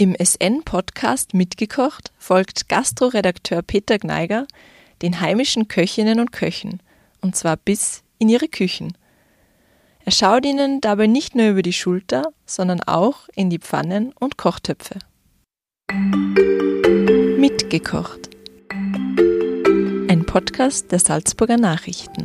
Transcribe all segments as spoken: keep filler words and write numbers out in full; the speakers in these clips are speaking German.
Im S N-Podcast Mitgekocht folgt Gastro-Redakteur Peter Gneiger den heimischen Köchinnen und Köchen, und zwar bis in ihre Küchen. Er schaut ihnen dabei nicht nur über die Schulter, sondern auch in die Pfannen und Kochtöpfe. Mitgekocht. Ein Podcast der Salzburger Nachrichten.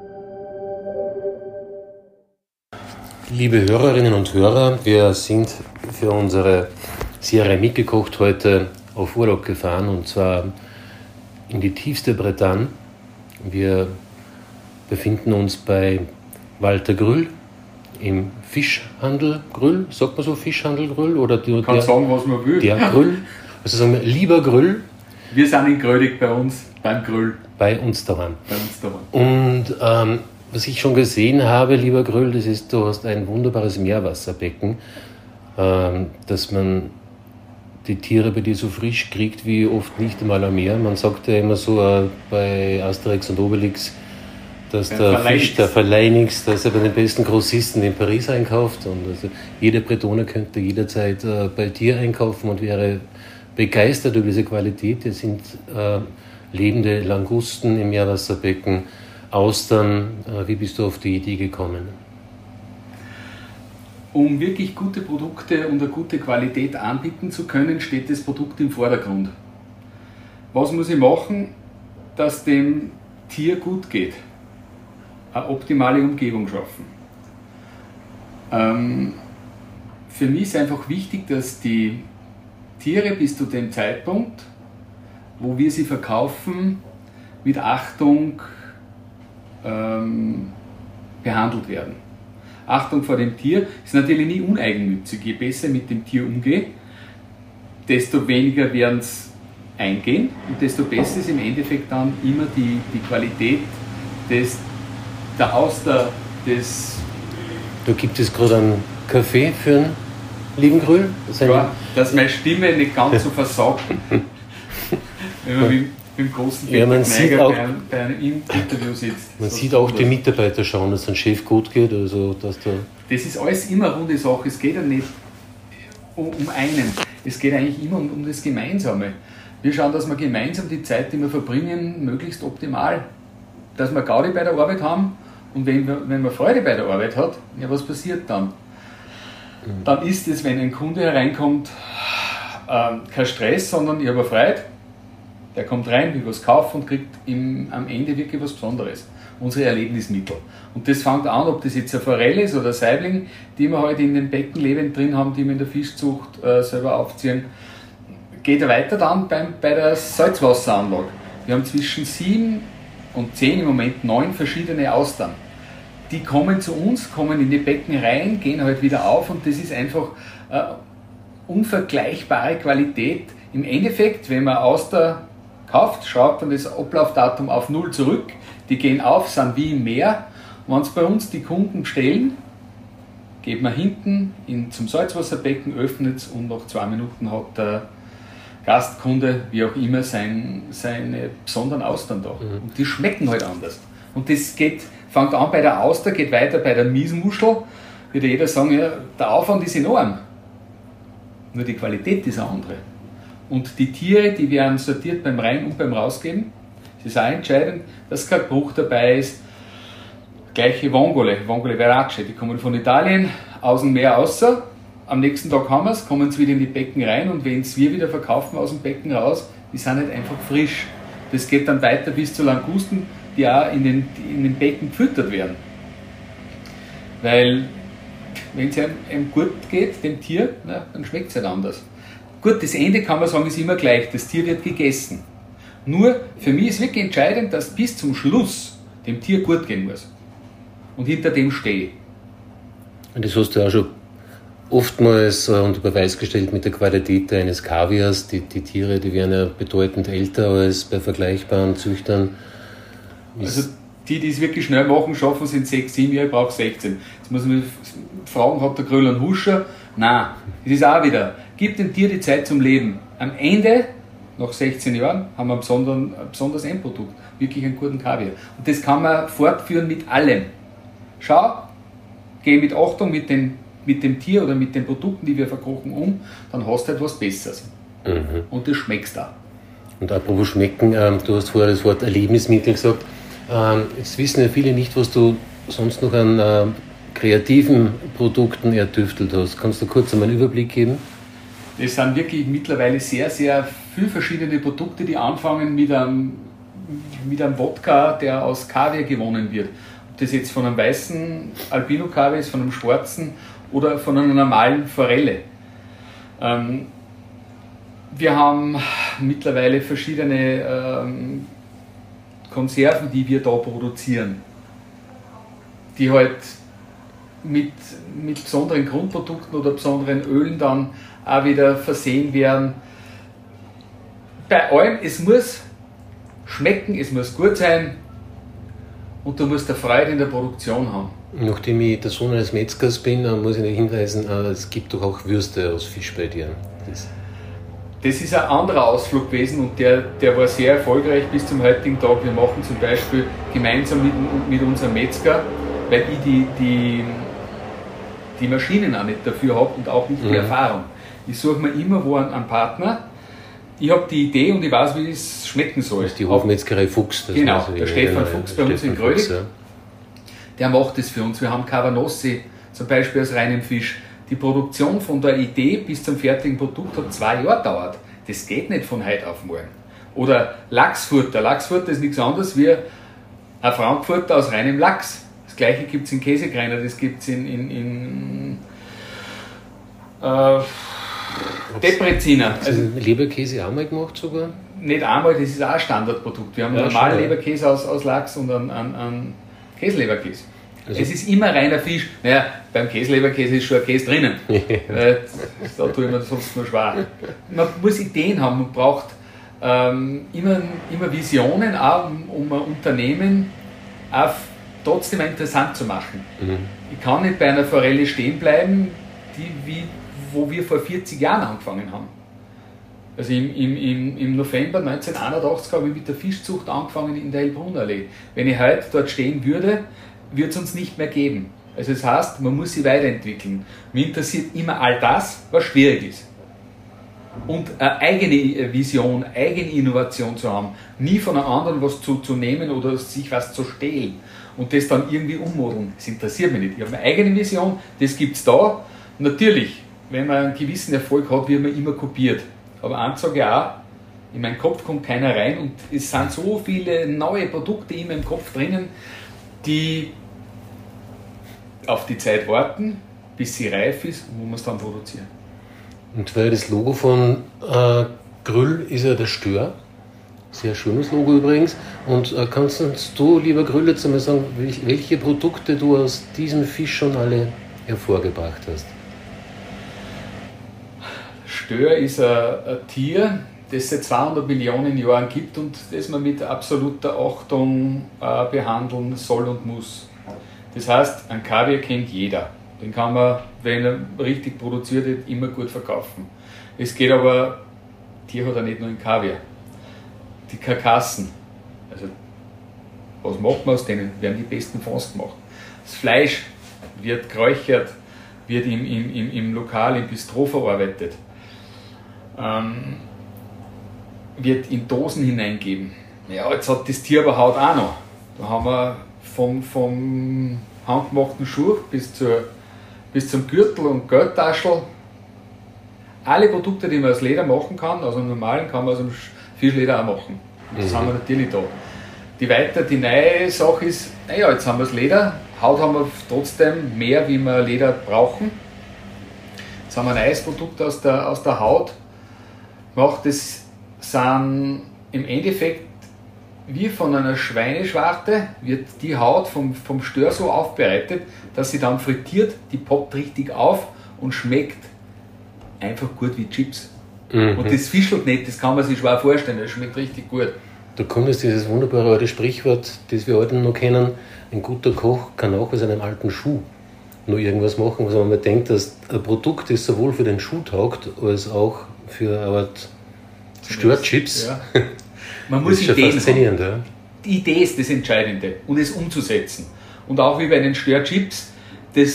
Liebe Hörerinnen und Hörer, wir sind für unsere Serie Mitgekocht heute auf Urlaub gefahren, und zwar in die tiefste Bretagne. Wir befinden uns bei Walter Grüll im Fischhandel Grüll, sagt man so Fischhandel Grüll? Oder die, kann der, sagen, was man will. Der Grüll, also sagen wir lieber Grüll. Wir sind in Grödig bei uns, beim Grüll. Bei uns daheim. Bei uns daheim. Und ähm, was ich schon gesehen habe, lieber Grüll, das ist, du hast ein wunderbares Meerwasserbecken, ähm, dass man die Tiere bei dir so frisch kriegt wie oft nicht einmal am Meer. Man sagt ja immer so äh, bei Asterix und Obelix, dass der, der Fisch, der Verleinix, dass er bei den besten Grossisten in Paris einkauft. Und also jeder Bretoner könnte jederzeit äh, bei dir einkaufen und wäre begeistert über diese Qualität. Es sind äh, lebende Langusten im Meerwasserbecken, Austern. Äh, wie bist du auf die Idee gekommen? Um wirklich gute Produkte und eine gute Qualität anbieten zu können, steht das Produkt im Vordergrund. Was muss ich machen, dass dem Tier gut geht? Eine optimale Umgebung schaffen. Ähm, für mich ist einfach wichtig, dass die Tiere bis zu dem Zeitpunkt, wo wir sie verkaufen, mit Achtung ähm, behandelt werden. Achtung vor dem Tier ist natürlich nie uneigennützig. Je besser ich mit dem Tier umgehe, desto weniger werden es eingehen und desto besser ist im Endeffekt dann immer die, die Qualität des, der Auster, des... Da gibt es gerade einen Kaffee für einen lieben Grüll. Ja, dass meine Stimme nicht ganz so versagt. Wenn man mit, mit dem großen ja, man sieht auch, bei einem, bei einem Interview sitzt. Man sieht auch die Mitarbeiter schauen, dass es dem Chef gut geht. Also, dass da das ist alles immer eine runde Sache. Es geht ja nicht um, um einen. Es geht eigentlich immer um, um das Gemeinsame. Wir schauen, dass wir gemeinsam die Zeit, die wir verbringen, möglichst optimal, dass wir Gaudi bei der Arbeit haben, und wenn, wir, wenn man Freude bei der Arbeit hat, ja, was passiert dann? Mhm. Dann ist es, wenn ein Kunde hereinkommt, äh, kein Stress, sondern ich habe Freude. Der kommt rein, will was kaufen und kriegt im, am Ende wirklich was Besonderes. Unsere Erlebnismittel. Und das fängt an, ob das jetzt eine Forelle ist oder ein Saibling, die wir heute in den Becken lebend drin haben, die wir in der Fischzucht äh, selber aufziehen. Geht weiter dann beim, bei der Salzwasseranlage. Wir haben zwischen sieben und zehn, im Moment neun verschiedene Austern. Die kommen zu uns, kommen in die Becken rein, gehen halt wieder auf, und das ist einfach äh, unvergleichbare Qualität. Im Endeffekt, wenn man Auster kauft, schraubt man das Ablaufdatum auf null zurück, die gehen auf, sind wie im Meer. Wenn es bei uns die Kunden bestellen, geht man hinten in, zum Salzwasserbecken, öffnet es, und nach zwei Minuten hat der Gastkunde, wie auch immer, sein, seine besonderen Austern da. Mhm. Und die schmecken halt anders. Und das geht, fängt an bei der Auster, geht weiter bei der Miesmuschel. Würde jeder sagen, ja, der Aufwand ist enorm. Nur die Qualität ist eine andere. Und die Tiere, die werden sortiert beim Rein- und beim Rausgeben. Es ist auch entscheidend, dass kein Bruch dabei ist. Gleiche Vongole, Vongole Verace, die kommen von Italien, aus dem Meer außer. Am nächsten Tag haben wir es, kommen sie wieder in die Becken rein, und wenn es wir wieder verkaufen aus dem Becken raus, die sind nicht einfach frisch. Das geht dann weiter bis zu Langusten, die auch in den, in den Becken gefüttert werden. Weil, wenn es einem, einem gut geht, dem Tier, na, dann schmeckt es halt anders. Gut, das Ende, kann man sagen, ist immer gleich. Das Tier wird gegessen. Nur, für mich ist wirklich entscheidend, dass bis zum Schluss dem Tier gut gehen muss. Und hinter dem stehe ich. Und das hast du auch schon oftmals unter Beweis gestellt mit der Qualität eines Kaviars. Die, die Tiere, die werden ja bedeutend älter als bei vergleichbaren Züchtern. Also die, die es wirklich schnell machen, schaffen es in sechs, sieben Jahren, ich brauche sechzehn. Jetzt muss man mich fragen, hat der Grüll einen Huscher? Nein, es ist auch wieder, gib dem Tier die Zeit zum Leben. Am Ende, nach sechzehn Jahren, haben wir ein, besonderen, ein besonderes Endprodukt, wirklich einen guten Kaviar. Und das kann man fortführen mit allem. Schau, geh mit Achtung mit den mit dem Tier oder mit den Produkten, die wir verkochen, um, dann hast du etwas Besseres. Mhm. Und das schmeckst du auch. Und apropos schmecken, ähm, du hast vorher das Wort Erlebnismittel gesagt. Ähm, jetzt wissen ja viele nicht, was du sonst noch an äh, kreativen Produkten ertüftelt hast. Kannst du kurz einmal einen Überblick geben? Das sind wirklich mittlerweile sehr, sehr viele verschiedene Produkte, die anfangen mit einem, mit einem Wodka, der aus Kaviar gewonnen wird. Ob das jetzt von einem weißen Albino-Kaviar ist, von einem schwarzen oder von einer normalen Forelle. Ähm, wir haben mittlerweile verschiedene ähm, Konserven, die wir da produzieren, die halt mit, mit besonderen Grundprodukten oder besonderen Ölen dann auch wieder versehen werden. Bei allem, es muss schmecken, es muss gut sein und du musst eine Freude in der Produktion haben. Nachdem ich der Sohn eines Metzgers bin, muss ich noch hinweisen, es gibt doch auch Würste aus Fisch bei dir. Das, das ist ein anderer Ausflug gewesen und der, der war sehr erfolgreich bis zum heutigen Tag. Wir machen zum Beispiel gemeinsam mit, mit unserem Metzger, weil ich die, die, die Maschinen auch nicht dafür habe und auch nicht die mhm. Erfahrung. Ich suche mir immer wo einen, einen Partner. Ich habe die Idee und ich weiß, wie es schmecken soll. Das ist die Hofmetzgerei Fuchs. Das genau, also der Stefan Fuchs bei uns in Grödig. Ja. Der macht das für uns. Wir haben Cavanossi, zum Beispiel aus reinem Fisch. Die Produktion von der Idee bis zum fertigen Produkt hat zwei Jahre gedauert. Das geht nicht von heute auf morgen. Oder Lachsfutter. Lachsfutter ist nichts anderes wie ein Frankfurter aus reinem Lachs. Das gleiche gibt es in Käsekreiner, das gibt es in, in, in äh, Depreziner. Also Leberkäse auch mal gemacht sogar? Nicht einmal, das ist auch ein Standardprodukt. Wir haben ja, einen normalen Leberkäse aus, aus Lachs und einen, einen, einen Käseleberkäse. Also es ist immer reiner Fisch. Naja, beim Käseleberkäse ist schon ein Käse drinnen. Weil, da tue ich mir sonst nur schwer. Man muss Ideen haben, man braucht ähm, immer, immer Visionen, auch um, um ein Unternehmen auch trotzdem interessant zu machen. Mhm. Ich kann nicht bei einer Forelle stehen bleiben, die wie wo wir vor vierzig Jahren angefangen haben. Also im, im, im November neunzehnhunderteinundachtzig habe ich mit der Fischzucht angefangen in der Heilbrunnerallee. Wenn ich heute dort stehen würde, würde es uns nicht mehr geben. Also das heißt, man muss sich weiterentwickeln. Mich interessiert immer all das, was schwierig ist. Und eine eigene Vision, eigene Innovation zu haben. Nie von einem anderen was zu, zu nehmen oder sich was zu stehlen und das dann irgendwie ummodeln. Das interessiert mich nicht. Ich habe eine eigene Vision, das gibt es da. Natürlich, wenn man einen gewissen Erfolg hat, wird man immer kopiert. Aber eins sage ich auch, in meinen Kopf kommt keiner rein und es sind so viele neue Produkte immer im Kopf drinnen, die auf die Zeit warten, bis sie reif ist und wo man es dann produzieren. Und weil das Logo von äh, Grüll ist ja der Stör. Sehr schönes Logo übrigens. Und äh, kannst du, lieber Grüll, jetzt einmal sagen, welche Produkte du aus diesem Fisch schon alle hervorgebracht hast? Stör ist ein, ein Tier, das es seit zweihundert Millionen Jahren gibt und das man mit absoluter Achtung äh, behandeln soll und muss. Das heißt, ein Kaviar kennt jeder. Den kann man, wenn er richtig produziert wird, immer gut verkaufen. Es geht aber, Tier hat er nicht nur in Kaviar. Die Karkassen, also was macht man aus denen? Werden die besten Fonds gemacht. Das Fleisch wird geräuchert, wird im, im, im, im Lokal, im Bistro verarbeitet. Ähm, wird in Dosen hineingeben. Ja, jetzt hat das Tier aber Haut auch noch. Da haben wir vom, vom handgemachten Schuh bis, zur, bis zum Gürtel und Geldtaschel alle Produkte, die man aus Leder machen kann, also im normalen kann man aus dem Fischleder auch machen. Das mhm. haben wir natürlich da. Die weiter, die neue Sache ist, naja, jetzt haben wir das Leder, Haut haben wir trotzdem mehr, wie wir Leder brauchen. Jetzt haben wir ein neues Produkt aus der, aus der Haut gemacht, das sind im Endeffekt wie von einer Schweineschwarte, wird die Haut vom, vom Stör so aufbereitet, dass sie dann frittiert, die poppt richtig auf und schmeckt einfach gut wie Chips. Mhm. Und das Fischl nicht, das kann man sich schwer vorstellen, das schmeckt richtig gut. Da kommt jetzt dieses wunderbare alte Sprichwort, das wir heute noch kennen, ein guter Koch kann auch aus einem alten Schuh noch irgendwas machen, was man denkt, dass ein Produkt ist sowohl für den Schuh taugt, als auch für eine Art Störchips. Ja. Man muss das ist Ideen faszinierend, haben. Ja. Die Idee ist das Entscheidende und es umzusetzen. Und auch wie bei den Störchips, das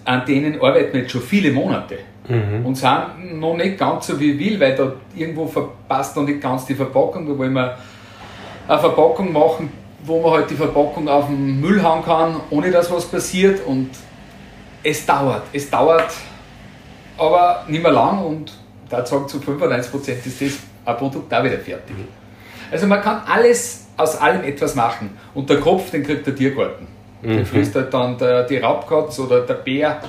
an denen arbeiten wir jetzt schon viele Monate. Mhm. Und sind noch nicht ganz so wie ich will, weil da irgendwo verpasst noch nicht ganz die Verpackung. Da wollen wir eine Verpackung machen, wo man halt die Verpackung auf den Müll hauen kann, ohne dass was passiert. Und es dauert, es dauert, aber nicht mehr lang und da sagt zu fünfundneunzig Prozent ist das ein Produkt auch wieder fertig. Also man kann alles aus allem etwas machen und der Kopf, den kriegt der Tiergarten. Mhm. Den frisst halt dann der, die Raubkatz oder der Bär.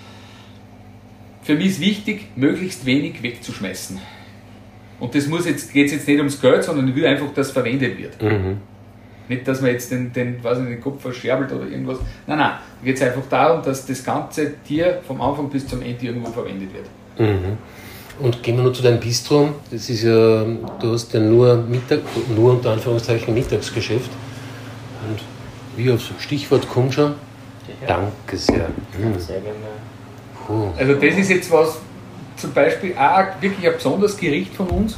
Für mich ist wichtig, möglichst wenig wegzuschmeißen. Und das muss jetzt, geht jetzt nicht ums Geld, sondern ich will einfach, dass es verwendet wird. Mhm. Nicht, dass man jetzt den, den, weiß nicht, den Kopf verscherbelt oder irgendwas. Nein, nein. Da geht es einfach darum, dass das ganze Tier vom Anfang bis zum Ende irgendwo verwendet wird. Mhm. Und gehen wir nur zu deinem Bistro. Das ist ja, du hast ja nur Mittag, nur unter Anführungszeichen Mittagsgeschäft. Und wie aufs Stichwort kommt schon. Ja. Danke sehr. Mhm. Sehr gerne. Puh. Also das ist jetzt was, zum Beispiel auch wirklich ein besonderes Gericht von uns.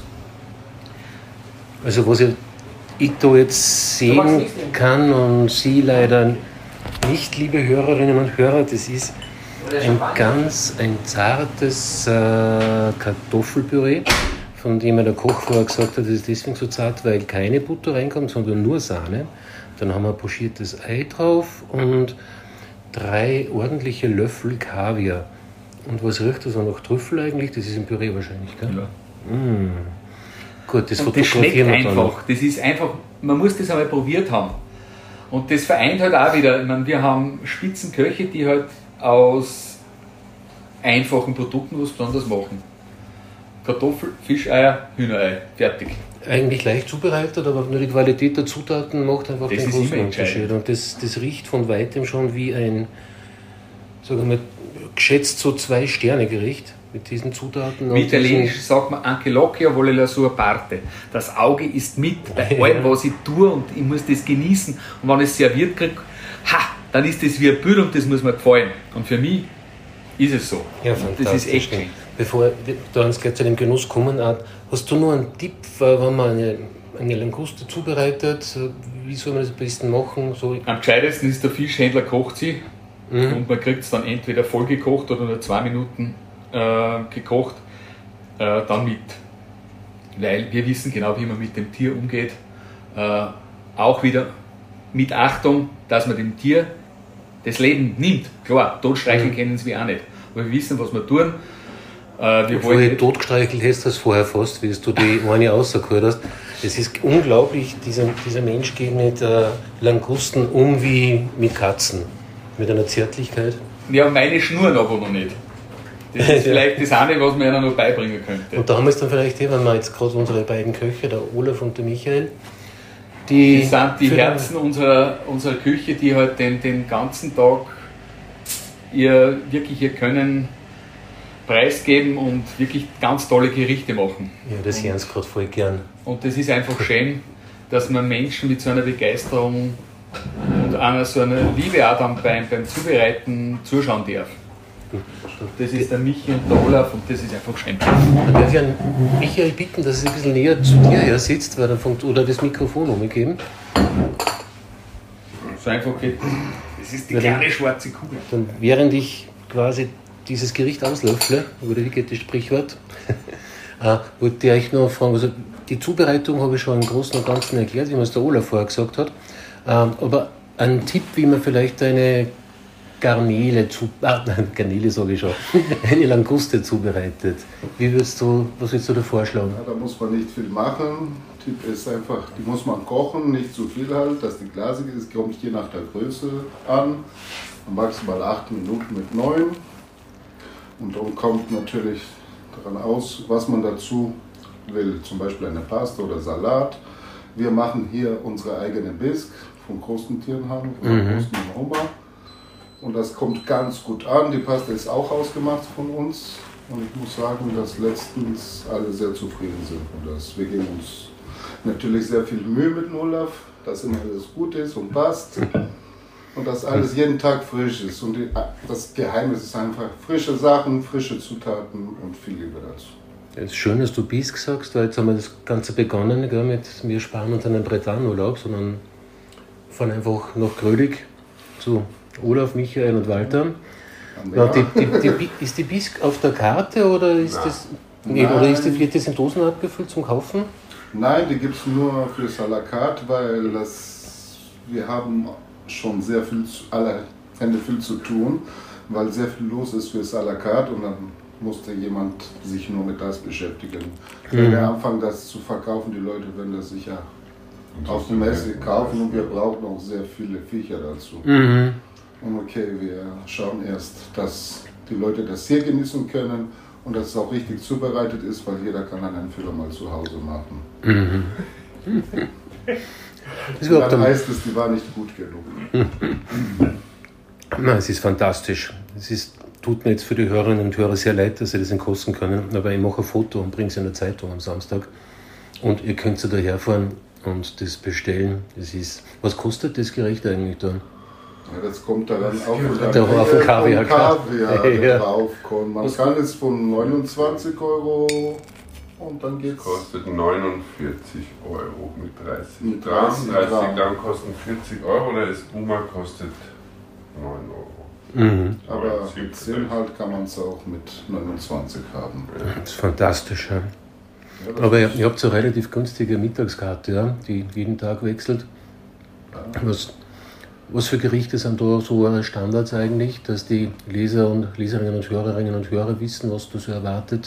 Also was ich, ich da jetzt sehen kann und Sie leider nicht, liebe Hörerinnen und Hörer, das ist ein ganz ein zartes äh, Kartoffelpüree, von dem der Koch vorher gesagt hat, das ist deswegen so zart, weil keine Butter reinkommt, sondern nur Sahne. Dann haben wir pochiertes Ei drauf und drei ordentliche Löffel Kaviar. Und was riecht das auch nach Trüffel eigentlich? Das ist im Püree wahrscheinlich, gell? Ja. Mmh. Gut, das und das schmeckt einfach. Das ist einfach, man muss das einmal probiert haben. Und das vereint halt auch wieder, ich meine, wir haben Spitzenköche, die halt aus einfachen Produkten was besonders machen. Kartoffel, Fischeier, Hühnerei, fertig. Eigentlich leicht zubereitet, aber nur die Qualität der Zutaten macht einfach das den großen Unterschied. Und das, das riecht von weitem schon wie ein, sagen wir, geschätzt so zwei Sterne Gericht mit diesen Zutaten. Mit Italienisch sagt man anche l'occhio vuole la sua parte. Das Auge ist mit bei allem, was ich tue und ich muss das genießen. Und wenn ich es serviert kriege, ha, dann ist das wie ein Bild und das muss mir gefallen. Und für mich ist es so. Ja, das ist echt schön. Bevor wir uns gleich zu dem Genuss kommen, hast du noch einen Tipp, wenn man eine, eine Languste zubereitet? Wie soll man das am besten machen? So am gescheitesten ist, der Fischhändler kocht sie mhm. und man kriegt es dann entweder voll gekocht oder nur zwei Minuten äh, gekocht, äh, dann mit. Weil wir wissen genau, wie man mit dem Tier umgeht. Äh, auch wieder mit Achtung, dass man dem Tier das Leben nimmt. Klar, totstreicheln mhm. kennen sie auch nicht. Aber wir wissen, was wir tun. Äh, wir Bevor du totgestreichelt hast, das vorher fast, wie du die eine rausgehört hast. Es ist unglaublich, dieser, dieser Mensch geht mit äh, Langusten um wie mit Katzen. Mit einer Zärtlichkeit. Ja, meine schnurren aber noch nicht. Das ist vielleicht das eine, was man ihnen noch beibringen könnte. Und da haben wir es dann vielleicht, wenn wir jetzt gerade unsere beiden Köche, der Olaf und der Michael, die, die sind die Herzen unserer, unserer Küche, die halt den, den ganzen Tag ihr wirklich ihr Können preisgeben und wirklich ganz tolle Gerichte machen. Ja, das hören sie gerade voll gern. Und das ist einfach schön, dass man Menschen mit so einer Begeisterung und einer so einer Liebe auch dann beim, beim Zubereiten zuschauen darf. Das ist der Michi und der Olaf und das ist einfach schön. Dann darf ich an Michael bitten, dass er ein bisschen näher zu dir her sitzt, weil dann funkt, oder das Mikrofon umgeben. So einfach geht das. Das ist die kleine schwarze Kugel. Dann während ich quasi dieses Gericht auslöffle, oder wie geht das Sprichwort, äh, wollte ich euch noch fragen, also die Zubereitung habe ich schon im Großen und Ganzen erklärt, wie man es der Olaf vorher gesagt hat, ähm, aber ein Tipp, wie man vielleicht eine Garnele, zu, ah, nein, Garnele sage ich schon, eine Languste zubereitet. Wie würdest du, was würdest du da vorschlagen? Ja, da muss man nicht viel machen. Tipp ist einfach, die muss man kochen, nicht zu viel halt, dass die glasig ist, kommt je nach der Größe an. Maximal acht Minuten mit neun. Und dann kommt natürlich daran aus, was man dazu will. Zum Beispiel eine Pasta oder Salat. Wir machen hier unsere eigene Bisk von großen Tieren haben, von mhm. großen Hummer. Und das kommt ganz gut an. Die Pasta ist auch ausgemacht von uns. Und ich muss sagen, dass letztens alle sehr zufrieden sind. Und dass wir geben uns natürlich sehr viel Mühe mit dem Olaf, dass immer alles gut ist und passt. Und dass alles jeden Tag frisch ist. Und die, das Geheimnis ist einfach frische Sachen, frische Zutaten und viel Liebe dazu. Es ist schön, dass du Bisk sagst, weil jetzt haben wir das Ganze begonnen, gell, mit wir sparen uns einen Bretagne-Urlaub, sondern fahren einfach nach Grödig zu Olaf, Michael und Walter. Na, die, die, die, ist die Bisque auf der Karte oder ist Nein. das nee, oder ist die, wird das in Dosen abgefüllt zum Kaufen? Nein, die gibt es nur fürs à la carte, weil das, wir haben schon sehr viel, zu, alle Hände viel zu tun, weil sehr viel los ist fürs à la carte und dann musste jemand sich nur mit das beschäftigen. Wenn wir anfangen, das zu verkaufen, die Leute werden das sicher auf der Messe kaufen und wir brauchen auch sehr viele Viecher dazu. Mhm. Und okay, wir schauen erst, dass die Leute das hier genießen können und dass es auch richtig zubereitet ist, weil jeder kann dann einen Fehler mal zu Hause machen. Mhm. Das Und dann heißt es, die war nicht gut genug. Nein, es ist fantastisch. Es ist, tut mir jetzt für die Hörerinnen und Hörer sehr leid, dass sie das nicht kosten können, aber ich mache ein Foto und bringe es in der Zeitung am Samstag und ihr könnt da herfahren und das bestellen. Das ist, was kostet das Gericht eigentlich da? Ja, das kommt da dann auch der der auf den Kaviar, Kaviar ja. draufkommt. Man kann es von neunundzwanzig Euro und dann geht's. Kostet neunundvierzig Euro mit dreißig Mit Gramm. dreißig dreißig Gramm. Gramm kosten vierzig Euro, der Espuma kostet neun Euro. Mhm. Aber mit zehn halt kann man es auch mit neunundzwanzig haben. Das ist fantastisch. Ja. Ja, das Aber ihr, ist- ihr habt so eine relativ günstige Mittagskarte, ja, die jeden Tag wechselt. Was, was für Gerichte sind da so eure Standards eigentlich, dass die Leser und Leserinnen und Hörerinnen und Hörer wissen, was da so erwartet?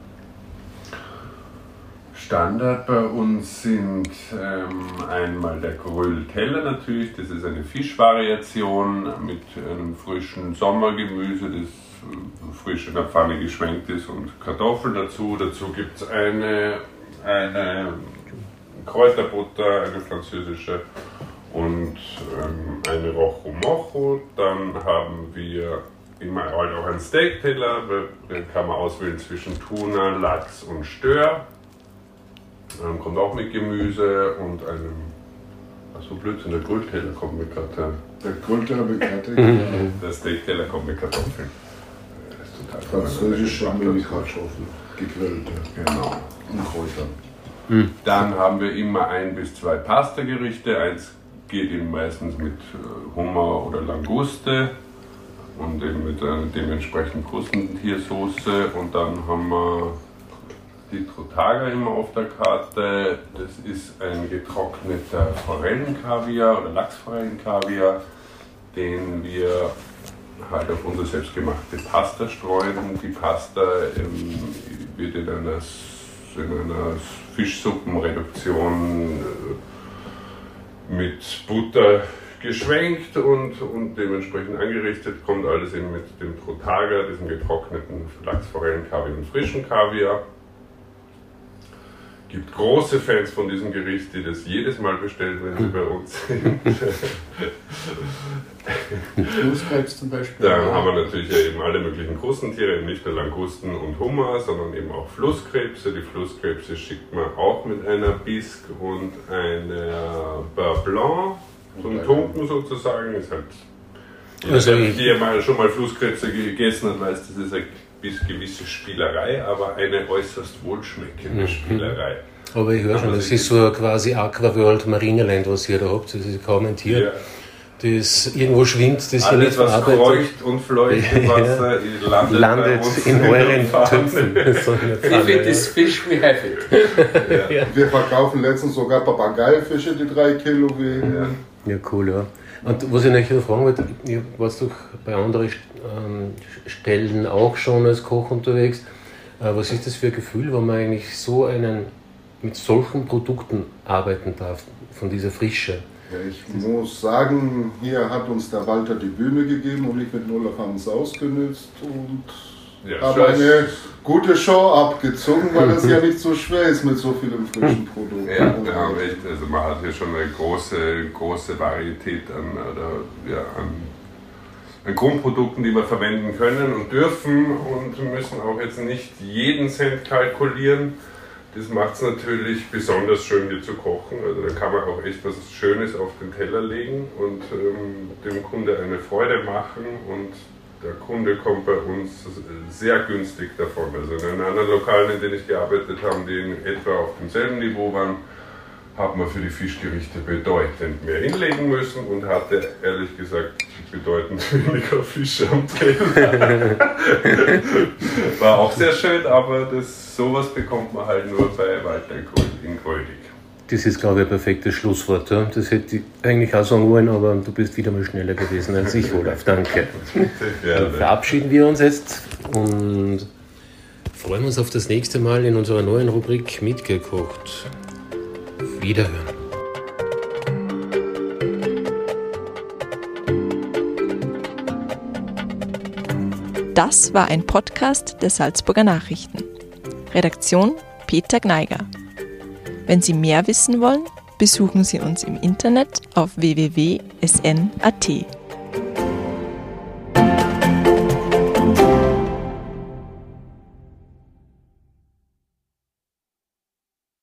Standard bei uns sind ähm, einmal der Grillteller natürlich, das ist eine Fischvariation mit einem frischen Sommergemüse, das äh, frisch in der Pfanne geschwenkt ist und Kartoffeln dazu. Dazu gibt es eine, eine Kräuterbutter, eine französische und ähm, eine Rojo Mojo. Dann haben wir immer halt auch einen Steakteller, den kann man auswählen zwischen Tuna, Lachs und Stör. Ähm, kommt auch mit Gemüse und einem, was so Blödsinn, der Grillteller kommt mit Kartoffeln. Der Grillteller mit Kartoffeln, Der Steakteller kommt mit Kartoffeln. Das ist total französische toll. Milchkartoffeln, gegrillte Genau. und Kräuter. Dann haben wir immer ein bis zwei Pasta-Gerichte. Eins geht eben meistens mit äh, Hummer oder Languste und eben mit einer dementsprechend Krustentiersoße. Und dann haben wir die Trotaga immer auf der Karte. Das ist ein getrockneter Forellenkaviar oder Lachsforellenkaviar, den wir halt auf unsere selbstgemachte Pasta streuen. Die Pasta ähm, wird in einer, in einer Fischsuppenreduktion äh, mit Butter geschwenkt und, und dementsprechend angerichtet. Kommt alles eben mit dem Trotaga, diesem getrockneten Lachsforellenkaviar und frischen Kaviar. Es gibt große Fans von diesem Gericht, die das jedes Mal bestellen, wenn sie bei uns sind. Flusskrebs zum Beispiel. Dann haben wir natürlich ja eben alle möglichen Krustentiere, eben nicht nur Langusten und Hummer, sondern eben auch Flusskrebse. Die Flusskrebse schickt man auch mit einer Bisque und einer Beurre Blanc zum Tunken sozusagen. Ist halt, Also jeder, ich- der mal schon mal Flusskrebse gegessen hat, weiß, das ist eine bis gewisse Spielerei, aber eine äußerst wohlschmeckende Mhm. Spielerei. Aber ich höre schon, das ist so quasi Aquaworld Marineland, was ihr da habt. Das ist kaum ein Tier, Ja. das irgendwo schwimmt, das hier nicht Alles, was verarbeitet kreucht und fleucht im Wasser, landet, bei landet uns in euren Pfannen. Töpfen. So eine Ich Pfanne, finde ja. das Fish me have it. Wir verkaufen letztens sogar Papageifische, die drei Kilo wiegen. Ja. Ja, cool, ja. Und was ich euch noch fragen wollte, ihr warst doch bei anderen ähm, Stellen auch schon als Koch unterwegs. Äh, was ist das für ein Gefühl, wenn man eigentlich so einen, mit solchen Produkten arbeiten darf, von dieser Frische? Ja, ich muss sagen, hier hat uns der Walter die Bühne gegeben und ich mit Null haben es ausgenutzt und Ja, habe schon. eine gute Show abgezogen, weil es ja nicht so schwer ist mit so vielen frischen Produkten. Ja, wir haben echt, also man hat hier schon eine große, große Varietät an, oder, ja, an, an Grundprodukten, die wir verwenden können und dürfen und müssen auch jetzt nicht jeden Cent kalkulieren. Das macht es natürlich besonders schön hier zu kochen. Also da kann man auch echt was Schönes auf den Teller legen und ähm, dem Kunde eine Freude machen und der Kunde kommt bei uns sehr günstig davon. Also in den anderen Lokalen, in denen ich gearbeitet habe, die in etwa auf demselben Niveau waren, hat man für die Fischgerichte bedeutend mehr hinlegen müssen und hatte ehrlich gesagt bedeutend weniger Fische am Teller. War auch sehr schön, aber das, sowas bekommt man halt nur bei Walter in Grödig. Das ist, glaube ich, ein perfektes Schlusswort. Ja? Das hätte ich eigentlich auch sagen wollen, aber du bist wieder mal schneller gewesen als ich, Olaf. Danke. Dann verabschieden wir uns jetzt und freuen uns auf das nächste Mal in unserer neuen Rubrik Mitgekocht. Wiederhören. Das war ein Podcast der Salzburger Nachrichten. Redaktion Peter Gneiger. Wenn Sie mehr wissen wollen, besuchen Sie uns im Internet auf w w w punkt s n punkt a t.